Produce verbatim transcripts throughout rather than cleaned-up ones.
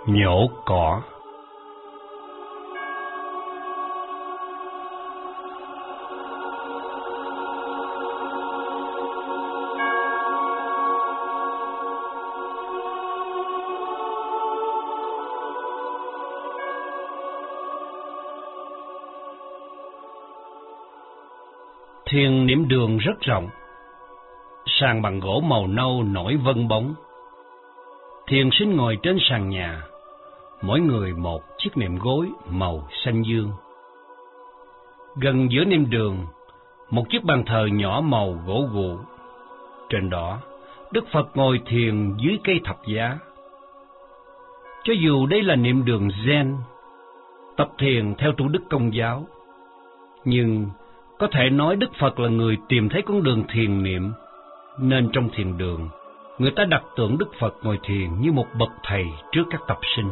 Nhổ cỏ. Thuyền niệm đường rất rộng, sàn bằng gỗ màu nâu nổi vân bóng. Thiền sinh ngồi trên sàn nhà, mỗi người một chiếc nệm gối màu xanh dương. Gần giữa nệm đường, một chiếc bàn thờ nhỏ màu gỗ gụ. Trên đó, Đức Phật ngồi thiền dưới cây thập giá. Cho dù đây là niệm đường Zen, tập thiền theo tổ đức Công giáo, nhưng có thể nói Đức Phật là người tìm thấy con đường thiền niệm, nên trong thiền đường, người ta đặt tượng Đức Phật ngồi thiền như một bậc thầy trước các tập sinh.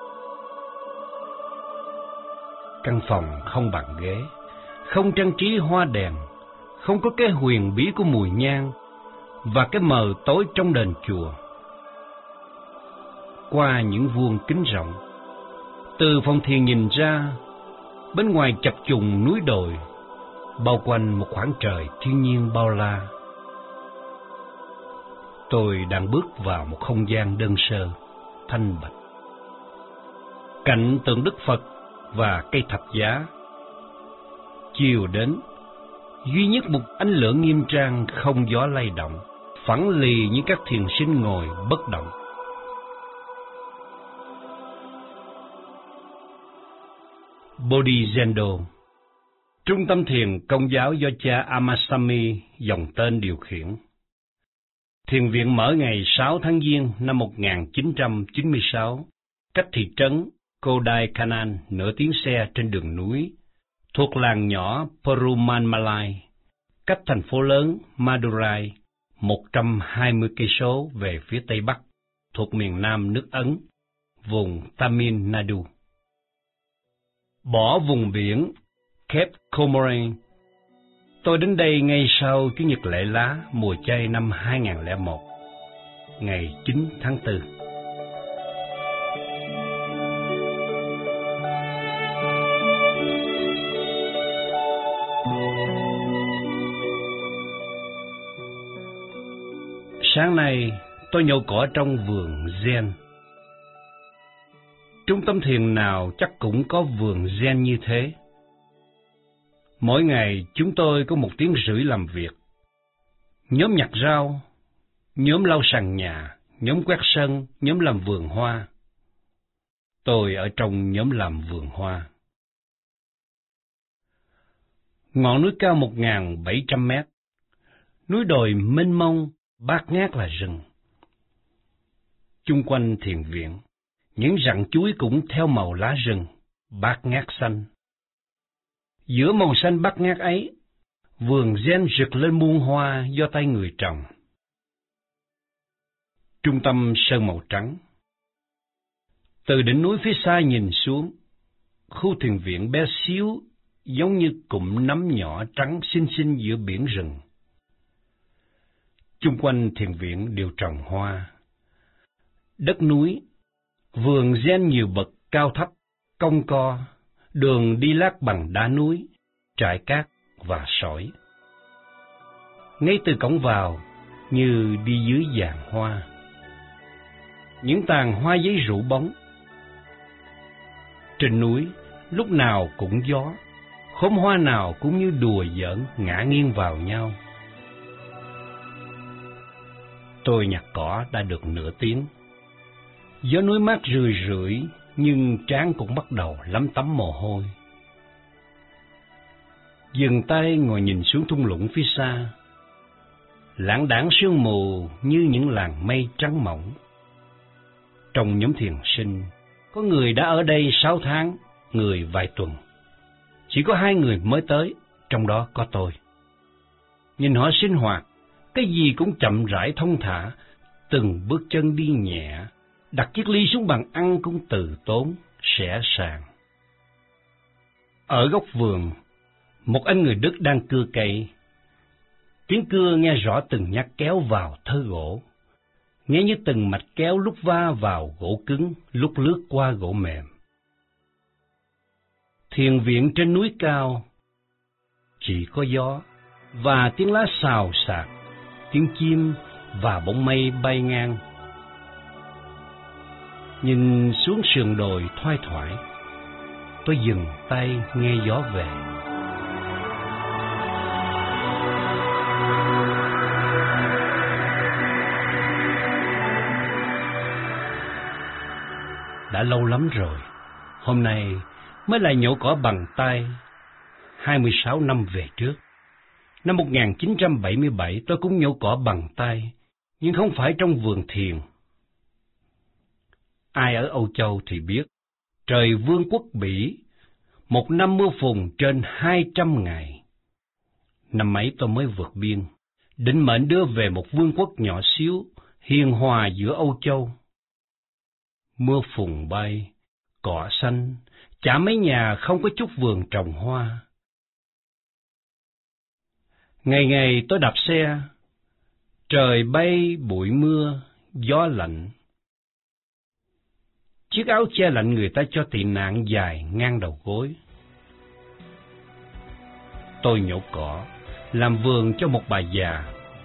Căn phòng không bàn ghế, không trang trí hoa đèn, không có cái huyền bí của mùi nhang và cái mờ tối trong đền chùa. Qua những vuông kính rộng, từ phòng thiền nhìn ra, bên ngoài chập trùng núi đồi, bao quanh một khoảng trời thiên nhiên bao la. Tôi đang bước vào một không gian đơn sơ, thanh bạch. Cạnh tượng Đức Phật và cây thập giá, chiều đến, duy nhất một ánh lửa nghiêm trang không gió lay động, phẳng lì như các thiền sinh ngồi bất động. Bodhizendo, trung tâm thiền Công giáo do cha Amasami dòng tên điều khiển. Thiền viện mở ngày sáu tháng Giêng năm một nghìn chín trăm chín mươi sáu, cách thị trấn Kodaikanal nửa tiếng xe trên đường núi, thuộc làng nhỏ Perumalai, cách thành phố lớn Madurai một trăm hai mươi cây số về phía tây bắc, thuộc miền nam nước Ấn, vùng Tamil Nadu. Bỏ vùng biển Cape Comorin, tôi đến đây ngay sau Chủ nhật lễ lá mùa chay năm hai nghìn lẻ một, ngày chín tháng tư. Sáng nay, tôi nhổ cỏ trong vườn Zen. Trung tâm thiền nào chắc cũng có vườn Zen như thế. Mỗi ngày chúng tôi có một tiếng rưỡi làm việc. Nhóm nhặt rau, nhóm lau sàn nhà, nhóm quét sân, nhóm làm vườn hoa. Tôi ở trong nhóm làm vườn hoa. Ngọn núi cao một nghìn bảy trăm mét, núi đồi mênh mông, bát ngát là rừng. Chung quanh thiền viện, những rặng chuối cũng theo màu lá rừng, bát ngát xanh. Giữa màu xanh bát ngát ấy, vườn Zen rực lên muôn hoa do tay người trồng. Trung tâm sơn màu trắng. Từ đỉnh núi phía xa nhìn xuống, khu thiền viện bé xíu giống như cụm nấm nhỏ trắng xinh xinh giữa biển rừng. Chung quanh thiền viện đều trồng hoa. Đất núi, vườn Zen nhiều bậc cao thấp, cong co, đường đi lát bằng đá núi, trải cát và sỏi. Ngay từ cổng vào, như đi dưới giàn hoa. Những tàn hoa giấy rủ bóng. Trên núi, lúc nào cũng gió, khóm hoa nào cũng như đùa giỡn ngã nghiêng vào nhau. Tôi nhặt cỏ đã được nửa tiếng. Gió núi mát rười rượi, nhưng trán cũng bắt đầu lấm tấm mồ hôi. Dừng tay ngồi nhìn xuống thung lũng phía xa. Lãng đãng sương mù như những làn mây trắng mỏng. Trong nhóm thiền sinh, có người đã ở đây sáu tháng, người vài tuần. Chỉ có hai người mới tới, trong đó có tôi. Nhìn họ sinh hoạt, cái gì cũng chậm rãi thông thả, từng bước chân đi nhẹ, đặt chiếc ly xuống bàn ăn cũng từ tốn, sẻ sàng. Ở góc vườn, một anh người Đức đang cưa cây. Tiếng cưa nghe rõ từng nhát kéo vào thớ gỗ. nghe như từng mạch kéo lúc va vào gỗ cứng, lúc lướt qua gỗ mềm. Thiền viện trên núi cao, chỉ có gió, và tiếng lá xào xạc, tiếng chim và bóng mây bay ngang. Nhìn xuống sườn đồi thoai thoải, tôi dừng tay nghe gió về. Đã lâu lắm rồi, hôm nay mới lại nhổ cỏ bằng tay. hai mươi sáu năm về trước, năm một nghìn chín trăm bảy mươi bảy, tôi cũng nhổ cỏ bằng tay, nhưng không phải trong vườn thiền. Ai ở Âu Châu thì biết, trời Vương quốc Bỉ, một năm mưa phùn trên hai trăm ngày. Năm ấy tôi mới vượt biên, định mệnh đưa về một vương quốc nhỏ xíu, hiền hòa giữa Âu Châu. Mưa phùn bay, cỏ xanh, chả mấy nhà không có chút vườn trồng hoa. Ngày ngày tôi đạp xe, trời bay bụi mưa, gió lạnh. Chiếc áo che lạnh người ta cho tị nạn dài ngang đầu gối. Tôi nhổ cỏ, làm vườn cho một bà già.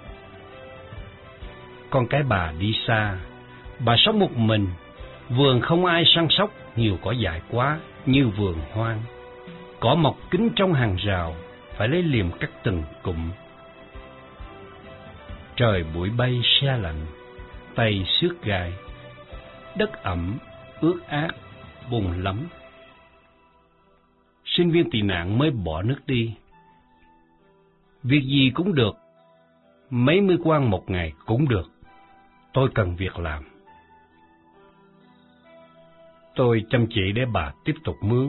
Con cái bà đi xa, bà sống một mình, vườn không ai săn sóc, nhiều cỏ dại quá, như vườn hoang. Cỏ mọc kín trong hàng rào, phải lấy liềm cắt từng cụm. Trời bụi bay se lạnh, tay xước gai, đất ẩm, ướt át, buồn lắm. Sinh viên tị nạn mới bỏ nước đi. Việc gì cũng được, mấy mươi quan một ngày cũng được. Tôi cần việc làm. Tôi chăm chỉ để bà tiếp tục mướn.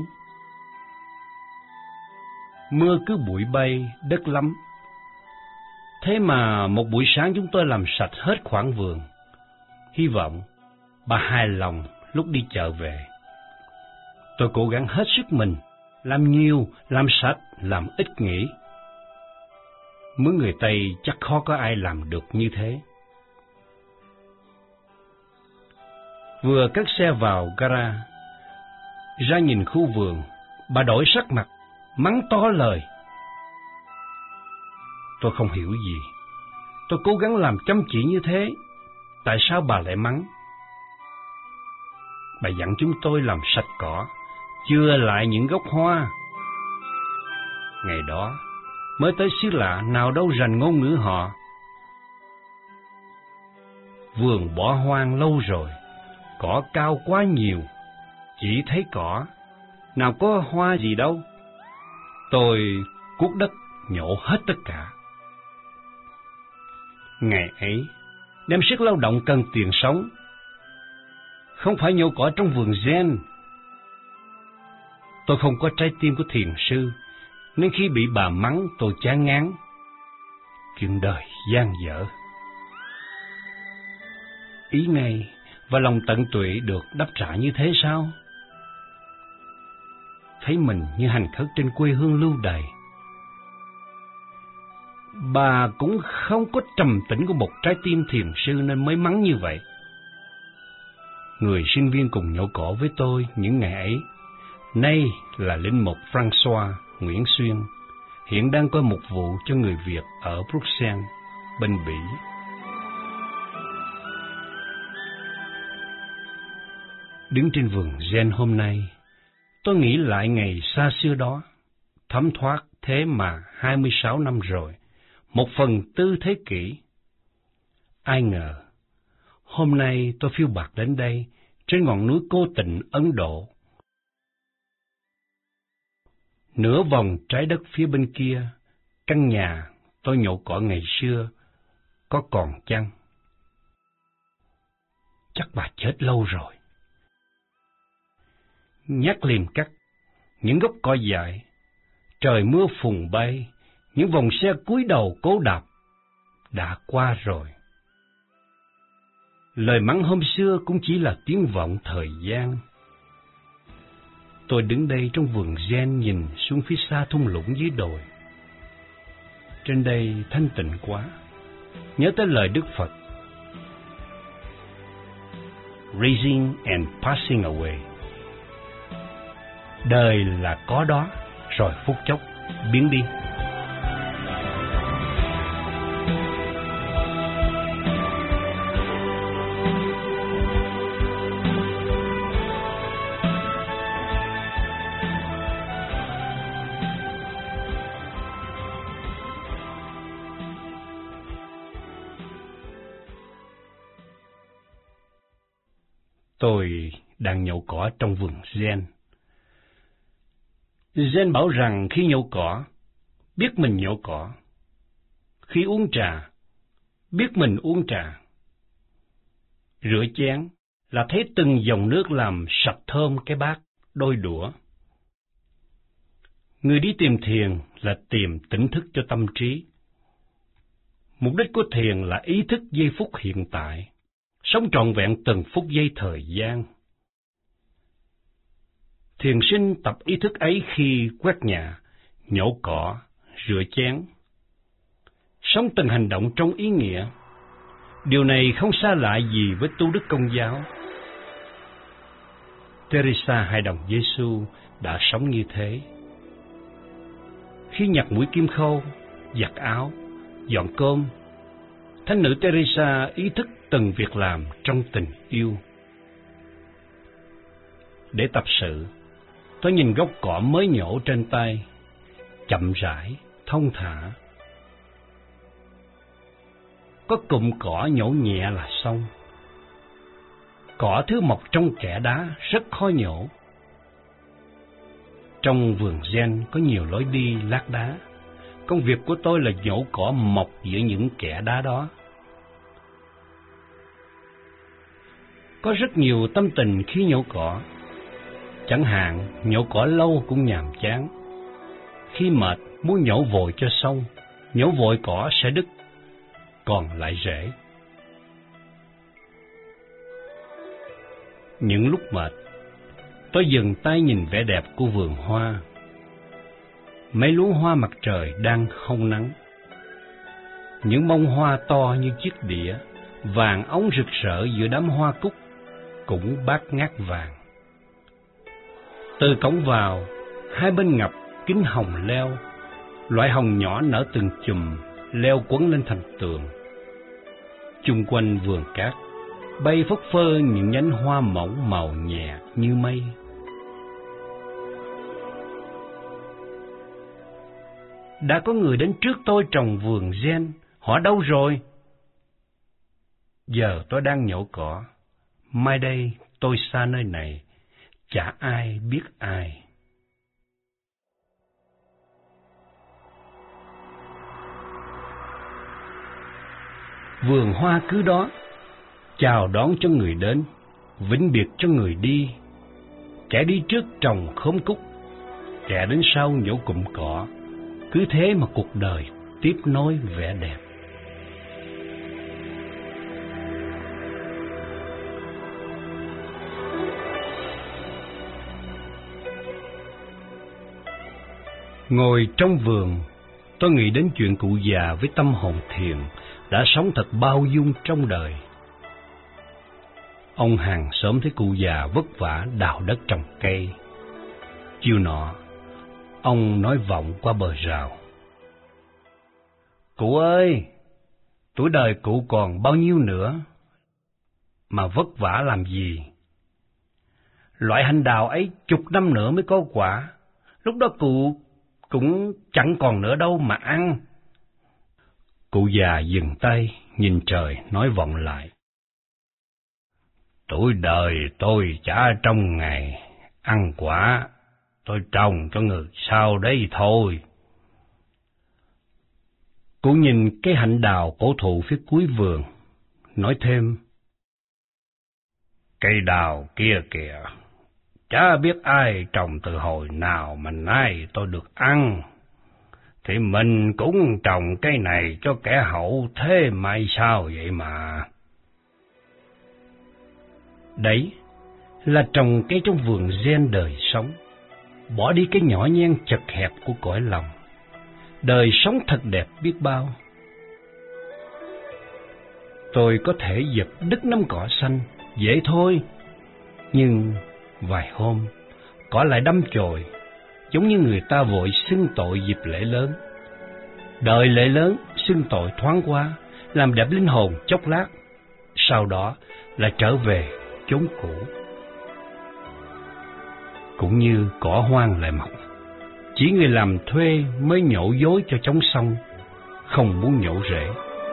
Mưa cứ bụi bay, đất lắm. Thế mà một buổi sáng chúng tôi làm sạch hết khoảng vườn. Hy vọng bà hài lòng lúc đi chợ về. Tôi cố gắng hết sức mình, làm nhiều, làm sạch, làm ít nghỉ. Mướn người Tây chắc khó có ai làm được như thế. Vừa cất xe vào gara, ra nhìn khu vườn, bà đổi sắc mặt, mắng to lời. Tôi không hiểu gì. Tôi cố gắng làm chăm chỉ như thế, tại sao bà lại mắng? Bà dặn chúng tôi làm sạch cỏ, chừa lại những gốc hoa. Ngày đó, mới tới xứ lạ, nào đâu rành ngôn ngữ họ. Vườn bỏ hoang lâu rồi, cỏ cao quá nhiều, chỉ thấy cỏ, nào có hoa gì đâu. Tôi cuốc đất nhổ hết tất cả. Ngày ấy, đem sức lao động cần tiền sống, không phải nhổ cỏ trong vườn Zen. Tôi không có trái tim của thiền sư, nên khi bị bà mắng tôi chán ngán. Chuyện đời gian dở. Ý ngay và lòng tận tụy được đáp trả như thế sao? Thấy mình như hành khất trên quê hương lưu đày. Bà cũng không có trầm tĩnh của một trái tim thiền sư nên mới mắng như vậy. Người sinh viên cùng nhổ cỏ với tôi những ngày ấy, nay là linh mục François Nguyễn Xuyên, hiện đang coi mục vụ cho người Việt ở Bruxelles, bên Bỉ. Đứng trên vườn Zen hôm nay, tôi nghĩ lại ngày xa xưa đó, thấm thoát thế mà hai mươi sáu năm rồi, một phần tư thế kỷ. Ai ngờ, hôm nay tôi phiêu bạt đến đây, trên ngọn núi Cô Tịnh, Ấn Độ. Nửa vòng trái đất phía bên kia, căn nhà tôi nhổ cỏ ngày xưa, có còn chăng? Chắc bà chết lâu rồi. Nhát liềm cắt, những gốc cỏ dại, trời mưa phùn bay, những vòng xe cúi đầu cố đạp, đã qua rồi. Lời mắng hôm xưa cũng chỉ là tiếng vọng thời gian. Tôi đứng đây trong vườn Zen nhìn xuống phía xa thung lũng dưới đồi. Trên đây thanh tịnh quá, nhớ tới lời Đức Phật. rising and passing away. Đời là có đó, rồi phút chốc biến đi. Tôi đang nhổ cỏ trong vườn gen. Gen bảo rằng khi nhổ cỏ, biết mình nhổ cỏ. Khi uống trà, biết mình uống trà. Rửa chén là thấy từng dòng nước làm sạch thơm cái bát, đôi đũa. Người đi tìm thiền là tìm tỉnh thức cho tâm trí. Mục đích của thiền là ý thức giây phút hiện tại, sống trọn vẹn từng phút giây thời gian. Thiền sinh tập ý thức ấy khi quét nhà, nhổ cỏ, rửa chén. Sống từng hành động trong ý nghĩa. Điều này không xa lạ gì với tu đức Công giáo. Teresa Hai Đồng Giêsu đã sống như thế. Khi nhặt mũi kim khâu, giặt áo, dọn cơm, thánh nữ Teresa ý thức từng việc làm trong tình yêu. Để tập sự, tôi nhìn gốc cỏ mới nhổ trên tay, chậm rãi, thông thả. Có cụm cỏ nhổ nhẹ là xong. Cỏ thứ mọc trong kẽ đá rất khó nhổ. Trong vườn gen có nhiều lối đi lát đá. Công việc của tôi là nhổ cỏ mọc giữa những kẽ đá đó. Có rất nhiều tâm tình khi nhổ cỏ. Chẳng hạn, nhổ cỏ lâu cũng nhàm chán. Khi mệt, muốn nhổ vội cho xong, nhổ vội cỏ sẽ đứt, còn lại rễ. Những lúc mệt, tôi dừng tay nhìn vẻ đẹp của vườn hoa. Mấy luống hoa mặt trời đang hong nắng. Những bông hoa to như chiếc đĩa, vàng óng rực rỡ giữa đám hoa cúc, cũng bát ngát vàng. Từ cổng vào, hai bên ngập kính hồng leo, loại hồng nhỏ nở từng chùm, leo quấn lên thành tường. Chung quanh vườn cát, bay phất phơ những nhánh hoa mỏng màu nhẹ như mây. Đã có người đến trước tôi trồng vườn gen, họ đâu rồi? Giờ tôi đang nhổ cỏ, mai đây tôi xa nơi này, chả ai biết ai. Vườn hoa cứ đó, chào đón cho người đến, vĩnh biệt cho người đi. Kẻ đi trước trồng khóm cúc, kẻ đến sau nhổ cụm cỏ. Cứ thế mà cuộc đời tiếp nối vẻ đẹp. Ngồi trong vườn, tôi nghĩ đến chuyện cụ già với tâm hồn thiền đã sống thật bao dung trong đời. Ông hàng xóm thấy cụ già vất vả đào đất trồng cây. Chiều nọ, ông nói vọng qua bờ rào: "Cụ ơi, tuổi đời cụ còn bao nhiêu nữa mà vất vả làm gì? Loại hành đào ấy chục năm nữa mới có quả, lúc đó cụ cũng chẳng còn nữa đâu mà ăn." Cụ già dừng tay, nhìn trời, nói vọng lại: "Tuổi đời tôi chả trong ngày ăn quả, tôi trồng cho người sau đấy thôi." Cụ nhìn cái hạnh đào cổ thụ phía cuối vườn, nói thêm: "Cây đào kia kìa, chả biết ai trồng từ hồi nào mà nay tôi được ăn, thì mình cũng trồng cây này cho kẻ hậu thế mai sao vậy mà." Đấy là trồng cây trong vườn gen đời sống, bỏ đi cái nhỏ nhen chật hẹp của cõi lòng. Đời sống thật đẹp biết bao. Tôi có thể giật đứt nắm cỏ xanh, dễ thôi. Nhưng vài hôm, cỏ lại đâm chồi, giống như người ta vội xưng tội dịp lễ lớn. Đợi lễ lớn, xưng tội thoáng qua, làm đẹp linh hồn chốc lát, sau đó lại trở về chốn cũ. Cũng như cỏ hoang lại mọc, chỉ người làm thuê mới nhổ dối cho trống xong, không muốn nhổ rễ.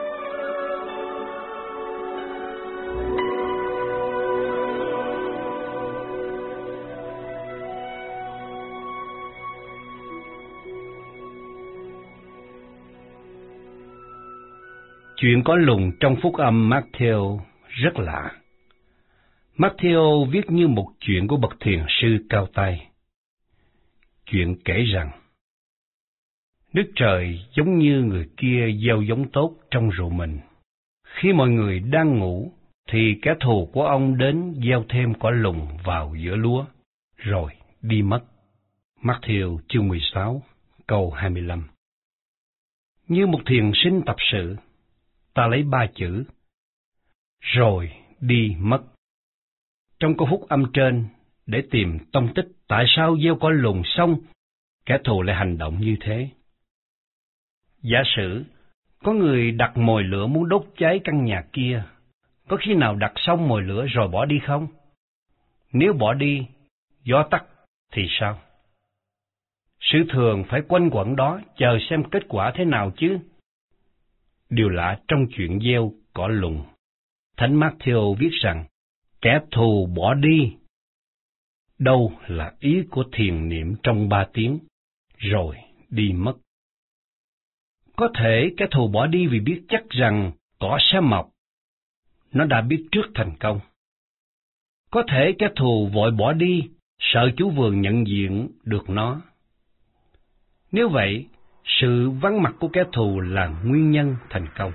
Chuyện có lùng trong phúc âm Matthew rất lạ. Matthew viết như một chuyện của bậc thiền sư cao tay. Chuyện kể rằng, Đức Trời giống như người kia gieo giống tốt trong ruộng mình. Khi mọi người đang ngủ, thì kẻ thù của ông đến gieo thêm cỏ lùng vào giữa lúa, rồi đi mất. Matthew chương mười sáu, câu hai mươi lăm. Như một thiền sinh tập sự, ta lấy ba chữ, rồi đi mất, trong câu phúc âm trên để tìm tông tích tại sao gieo cỏ lùng xong, kẻ thù lại hành động như thế. Giả sử, có người đặt mồi lửa muốn đốt cháy căn nhà kia, có khi nào đặt xong mồi lửa rồi bỏ đi không? Nếu bỏ đi, gió tắt thì sao? Sự thường phải quanh quẩn đó chờ xem kết quả thế nào chứ. Điều lạ trong chuyện gieo cỏ lùng, Thánh Matthew viết rằng kẻ thù bỏ đi. Đâu là ý của thiền niệm trong ba tiếng, rồi đi mất. Có thể kẻ thù bỏ đi vì biết chắc rằng cỏ sẽ mọc. Nó đã biết trước thành công. Có thể kẻ thù vội bỏ đi, sợ chủ vườn nhận diện được nó. Nếu vậy, sự vắng mặt của kẻ thù là nguyên nhân thành công.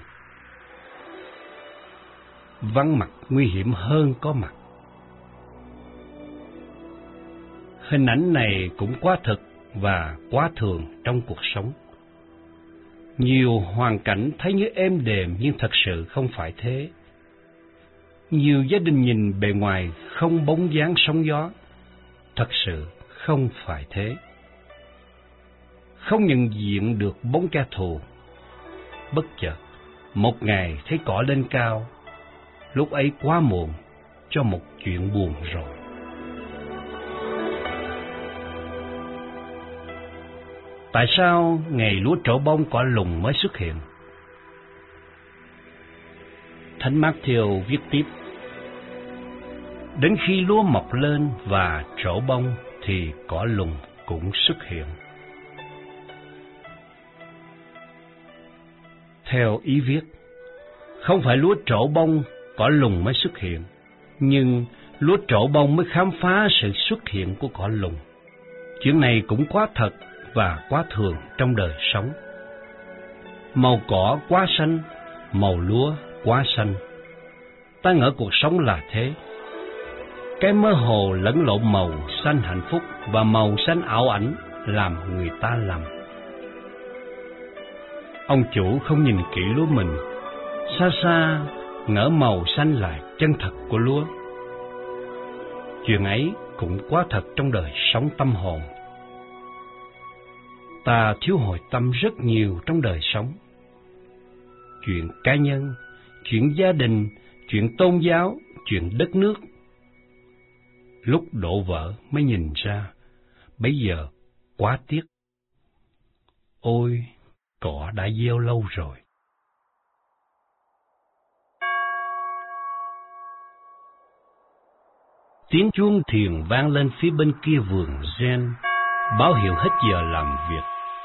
Vắng mặt nguy hiểm hơn có mặt. Hình ảnh này cũng quá thực và quá thường trong cuộc sống. Nhiều hoàn cảnh thấy như êm đềm nhưng thật sự không phải thế. Nhiều gia đình nhìn bề ngoài không bóng dáng sóng gió, thật sự không phải thế. Không nhận diện được bóng kẻ thù. Bất chợt, một ngày thấy cỏ lên cao, lúc ấy quá muộn cho một chuyện buồn rồi. Tại sao ngày lúa trổ bông cỏ lùng mới xuất hiện? Thánh Matthew viết tiếp, đến khi lúa mọc lên và trổ bông thì cỏ lùng cũng xuất hiện. Theo ý viết, không phải lúa trổ bông cỏ lùng mới xuất hiện, nhưng lúa trổ bông mới khám phá sự xuất hiện của cỏ lùng. Chuyện này cũng quá thật và quá thường trong đời sống. Màu cỏ quá xanh, màu lúa quá xanh. Ta ngỡ cuộc sống là thế. Cái mơ hồ lẫn lộn màu xanh hạnh phúc và màu xanh ảo ảnh làm người ta lầm. Ông chủ không nhìn kỹ lúa mình, xa xa ngỡ màu xanh là chân thật của lúa. Chuyện ấy cũng quá thật trong đời sống tâm hồn. Ta thiếu hồi tâm rất nhiều trong đời sống. Chuyện cá nhân, chuyện gia đình, chuyện tôn giáo, chuyện đất nước. Lúc đổ vỡ mới nhìn ra, bấy giờ quá tiếc. Ôi, cỏ đã gieo lâu rồi. Tiếng chuông thiền vang lên phía bên kia vườn gen, báo hiệu hết giờ làm việc.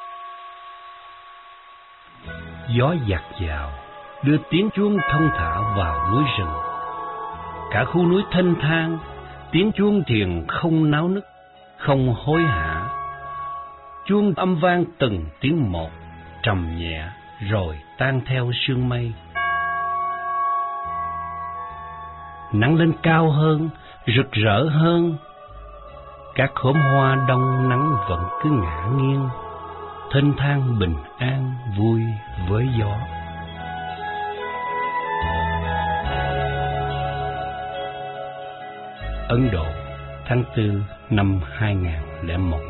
Gió dạt dào đưa tiếng chuông thông thả vào núi rừng. Cả khu núi thanh thang, tiếng chuông thiền không náo nức, không hối hả. Chuông âm vang từng tiếng một, trầm nhẹ rồi tan theo sương mây. Nắng lên cao hơn, rực rỡ hơn. Các khóm hoa đông nắng vẫn cứ ngả nghiêng, thênh thang bình an vui với gió. Ấn Độ, tháng tư năm hai nghìn lẻ một.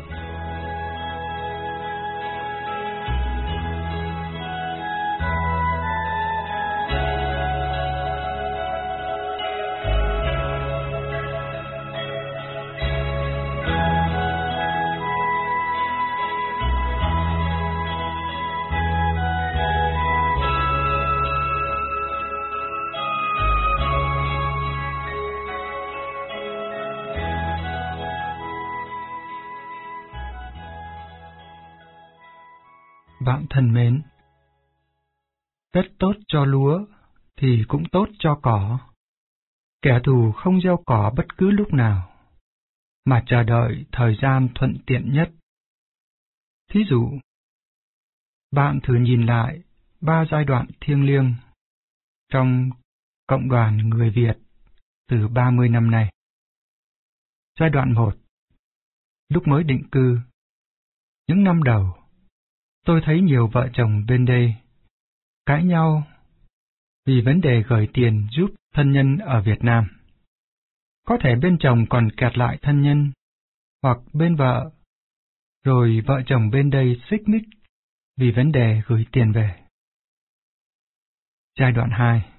Bạn thân mến, đất tốt cho lúa thì cũng tốt cho cỏ. Kẻ thù không gieo cỏ bất cứ lúc nào, mà chờ đợi thời gian thuận tiện nhất. Thí dụ, bạn thử nhìn lại ba giai đoạn thiêng liêng trong cộng đoàn người Việt từ ba mươi năm nay. Giai đoạn một, lúc mới định cư, những năm đầu, tôi thấy nhiều vợ chồng bên đây cãi nhau vì vấn đề gửi tiền giúp thân nhân ở Việt Nam. Có thể bên chồng còn kẹt lại thân nhân, hoặc bên vợ, rồi vợ chồng bên đây xích mích vì vấn đề gửi tiền về. Giai đoạn hai.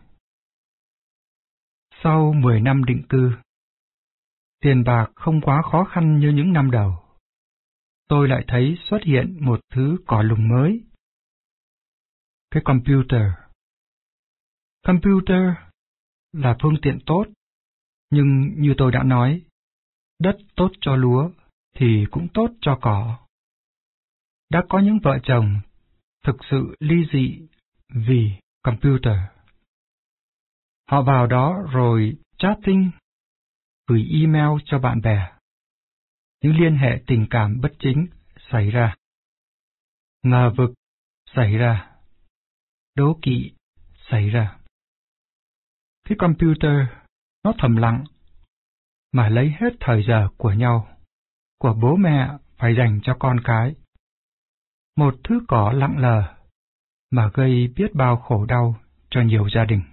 Sau mười năm định cư, tiền bạc không quá khó khăn như những năm đầu. Tôi lại thấy xuất hiện một thứ cỏ lùng mới. Cái computer. Computer là phương tiện tốt, nhưng như tôi đã nói, đất tốt cho lúa thì cũng tốt cho cỏ. Đã có những vợ chồng thực sự ly dị vì computer. Họ vào đó rồi chatting, gửi email cho bạn bè. Những liên hệ tình cảm bất chính xảy ra. Ngờ vực xảy ra. Đố kỵ xảy ra. Cái computer nó thầm lặng, mà lấy hết thời giờ của nhau, của bố mẹ phải dành cho con cái. Một thứ cỏ lặng lờ, mà gây biết bao khổ đau cho nhiều gia đình.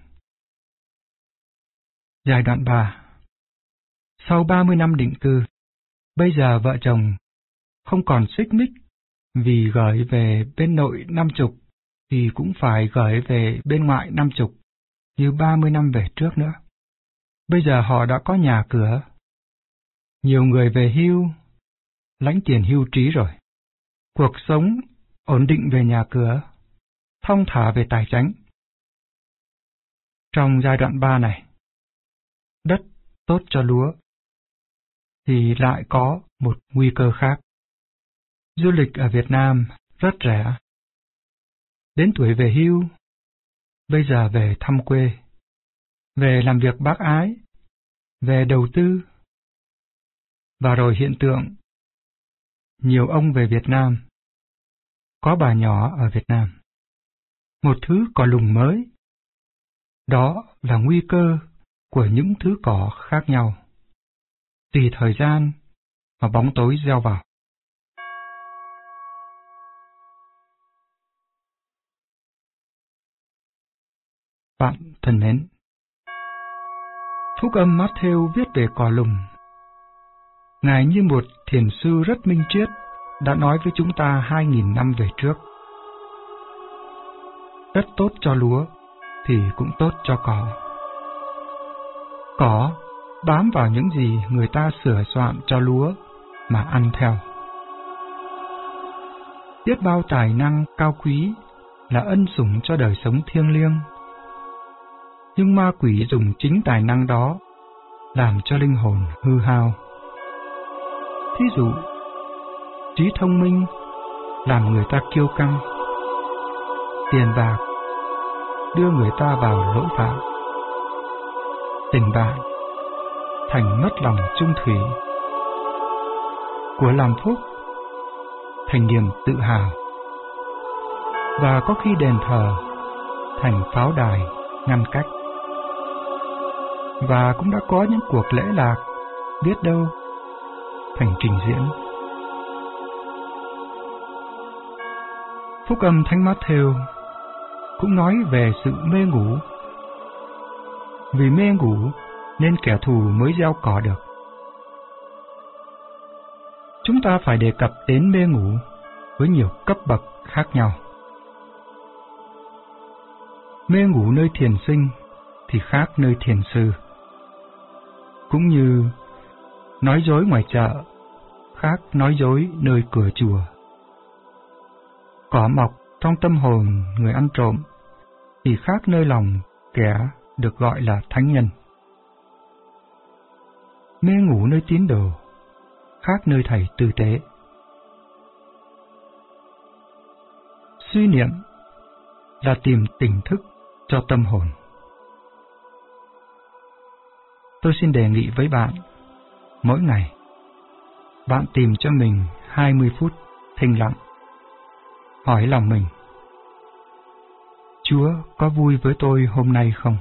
Giai đoạn ba. Sau ba mươi năm định cư, bây giờ vợ chồng không còn xích mích vì gửi về bên nội năm chục thì cũng phải gửi về bên ngoại năm chục như ba mươi năm về trước nữa. Bây giờ họ đã có nhà cửa. Nhiều người về hưu, lãnh tiền hưu trí rồi. Cuộc sống ổn định về nhà cửa, thong thả về tài chánh. Trong giai đoạn ba này, đất tốt cho lúa, thì lại có một nguy cơ khác. Du lịch ở Việt Nam rất rẻ. Đến tuổi về hưu, bây giờ về thăm quê, về làm việc bác ái, về đầu tư. Và rồi hiện tượng, nhiều ông về Việt Nam, có bà nhỏ ở Việt Nam. Một thứ cỏ lùng mới. Đó là nguy cơ của những thứ cỏ khác nhau. Tùy thời gian và bóng tối gieo vào. Bạn thân mến, Phúc âm Matthew viết về cỏ lùng. Ngài như một thiền sư rất minh triết đã nói với chúng ta hai nghìn năm về trước. Đất tốt cho lúa thì cũng tốt cho cỏ. Cỏ bám vào những gì người ta sửa soạn cho lúa mà ăn theo. Biết bao tài năng cao quý là ân sủng cho đời sống thiêng liêng. Nhưng ma quỷ dùng chính tài năng đó làm cho linh hồn hư hao. Thí dụ, trí thông minh làm người ta kiêu căng, tiền bạc đưa người ta vào lỗi phạm, tình bạn thành mất lòng trung thủy, của làm phúc thành niềm tự hào, và có khi đền thờ thành pháo đài ngăn cách. Và cũng đã có những cuộc lễ lạc, biết đâu, thành trình diễn. Phúc âm Thánh Matthew cũng nói về sự mê ngủ. Vì mê ngủ nên kẻ thù mới gieo cỏ được. chúng ta phải đề cập đến mê ngủ với nhiều cấp bậc khác nhau. Mê ngủ nơi thiền sinh thì khác nơi thiền sư. Cũng như nói dối ngoài chợ khác nói dối nơi cửa chùa. Cỏ mọc trong tâm hồn người ăn trộm thì khác nơi lòng kẻ được gọi là thánh nhân. Mê ngủ nơi tín đồ khác nơi thầy tư tế. Suy niệm là tìm tỉnh thức cho tâm hồn. Tôi xin đề nghị với bạn, mỗi ngày, bạn tìm cho mình hai mươi phút thinh lặng. Hỏi lòng mình, Chúa có vui với tôi hôm nay không?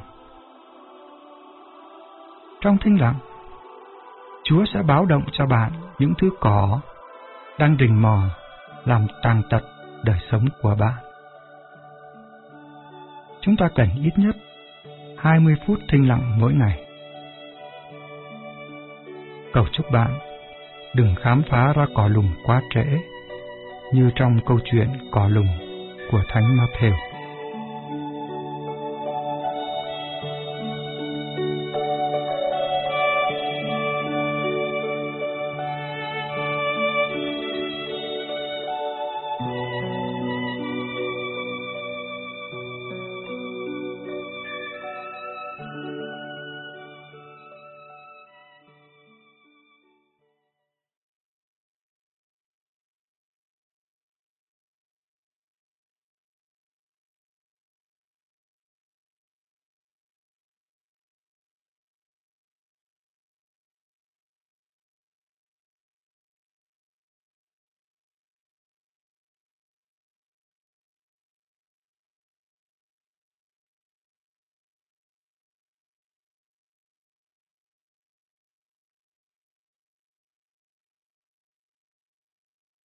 Trong thinh lặng, Chúa sẽ báo động cho bạn những thứ cỏ đang rình mò làm tàn tật đời sống của bạn. Chúng ta cần ít nhất hai mươi phút thinh lặng mỗi ngày. Cầu chúc bạn đừng khám phá ra cỏ lùng quá trễ, như trong câu chuyện cỏ lùng của Thánh Matthew.